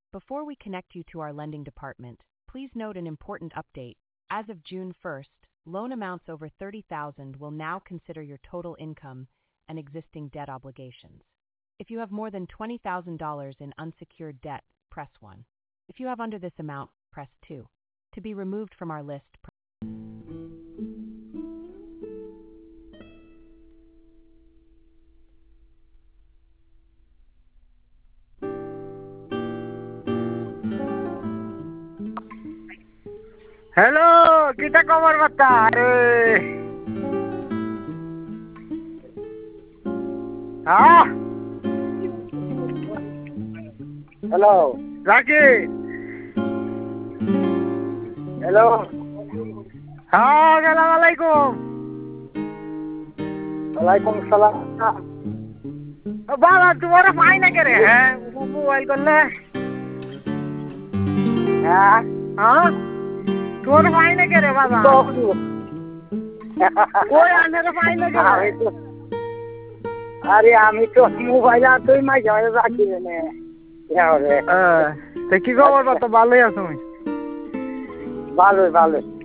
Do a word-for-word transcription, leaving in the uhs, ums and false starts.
Before we connect you to our lending department, please note an important update. As of June first, loan amounts over thirty thousand dollars will now consider your total income and existing debt obligations. If you have more than twenty thousand dollars in unsecured debt, press one. If you have under this amount, press two. To be removed from our list, press Hello, kita kabar bata. Ah. Hello, Zaki. Hello. हाँ अस्सलाम वालेकुम. वालेकुम सलाम. बाबा तुम्हारा fine करे हैं mobile को ले. हाँ हाँ तुम्हारा फाइन करे बाबा. कोई आने का फाइन करे. अरे आमी तो मोबाइल तो ही मैं जाने जाती है ने. यार रे. तो की खबर बात बाले है तुम्हें. बाले बाले.